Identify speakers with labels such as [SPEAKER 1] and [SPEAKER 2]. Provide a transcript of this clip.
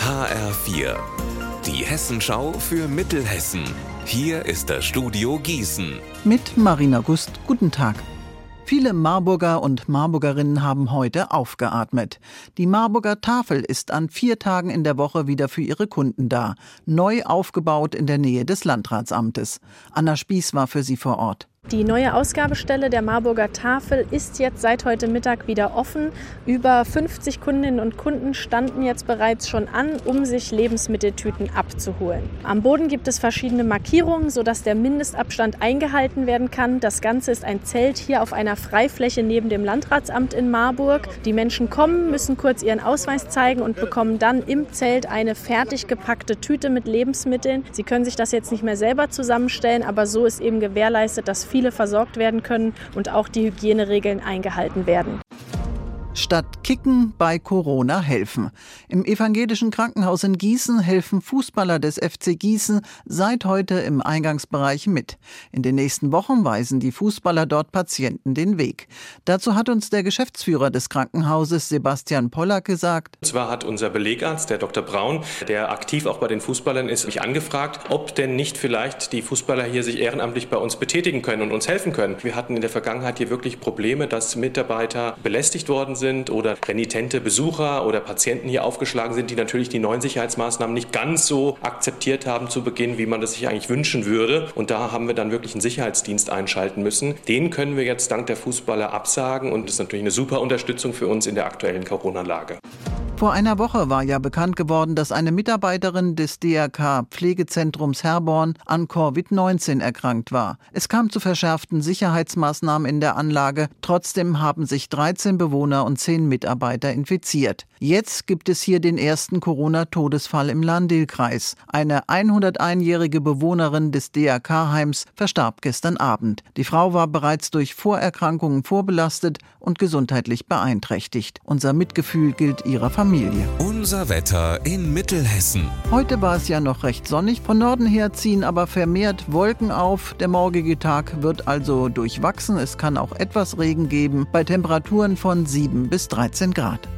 [SPEAKER 1] HR4, die Hessenschau für Mittelhessen. Hier ist das Studio Gießen.
[SPEAKER 2] Mit Marina Gust, guten Tag. Viele Marburger und Marburgerinnen haben heute aufgeatmet. Die Marburger Tafel ist an 4 Tagen in der Woche wieder für ihre Kunden da. Neu aufgebaut in der Nähe des Landratsamtes. Anna Spieß war für sie vor Ort.
[SPEAKER 3] Die neue Ausgabestelle der Marburger Tafel ist jetzt seit heute Mittag wieder offen. Über 50 Kundinnen und Kunden standen jetzt bereits schon an, um sich Lebensmitteltüten abzuholen. Am Boden gibt es verschiedene Markierungen, sodass der Mindestabstand eingehalten werden kann. Das Ganze ist ein Zelt hier auf einer Freifläche neben dem Landratsamt in Marburg. Die Menschen kommen, müssen kurz ihren Ausweis zeigen und bekommen dann im Zelt eine fertig gepackte Tüte mit Lebensmitteln. Sie können sich das jetzt nicht mehr selber zusammenstellen, aber so ist eben gewährleistet, dass viele versorgt werden können und auch die Hygieneregeln eingehalten werden.
[SPEAKER 2] Statt Kicken bei Corona helfen. Im evangelischen Krankenhaus in Gießen helfen Fußballer des FC Gießen seit heute im Eingangsbereich mit. In den nächsten Wochen weisen die Fußballer dort Patienten den Weg. Dazu hat uns der Geschäftsführer des Krankenhauses, Sebastian Pollack, gesagt:
[SPEAKER 4] Und zwar hat unser Belegarzt, der Dr. Braun, der aktiv auch bei den Fußballern ist, mich angefragt, ob denn nicht vielleicht die Fußballer hier sich ehrenamtlich bei uns betätigen können und uns helfen können. Wir hatten in der Vergangenheit hier wirklich Probleme, dass Mitarbeiter belästigt worden sind oder renitente Besucher oder Patienten hier aufgeschlagen sind, die natürlich die neuen Sicherheitsmaßnahmen nicht ganz so akzeptiert haben zu Beginn, wie man das sich eigentlich wünschen würde. Und da haben wir dann wirklich einen Sicherheitsdienst einschalten müssen. Den können wir jetzt dank der Fußballer absagen und das ist natürlich eine super Unterstützung für uns in der aktuellen Corona-Lage.
[SPEAKER 2] Vor einer Woche war ja bekannt geworden, dass eine Mitarbeiterin des DRK-Pflegezentrums Herborn an Covid-19 erkrankt war. Es kam zu verschärften Sicherheitsmaßnahmen in der Anlage. Trotzdem haben sich 13 Bewohner und 10 Mitarbeiter infiziert. Jetzt gibt es hier den ersten Corona-Todesfall im Lahn-Dill-Kreis. Eine 101-jährige Bewohnerin des DRK-Heims verstarb gestern Abend. Die Frau war bereits durch Vorerkrankungen vorbelastet und gesundheitlich beeinträchtigt. Unser Mitgefühl gilt ihrer Familie.
[SPEAKER 1] Unser Wetter in Mittelhessen.
[SPEAKER 2] Heute war es ja noch recht sonnig. Von Norden her ziehen aber vermehrt Wolken auf. Der morgige Tag wird also durchwachsen. Es kann auch etwas Regen geben bei Temperaturen von 7 bis 13 Grad.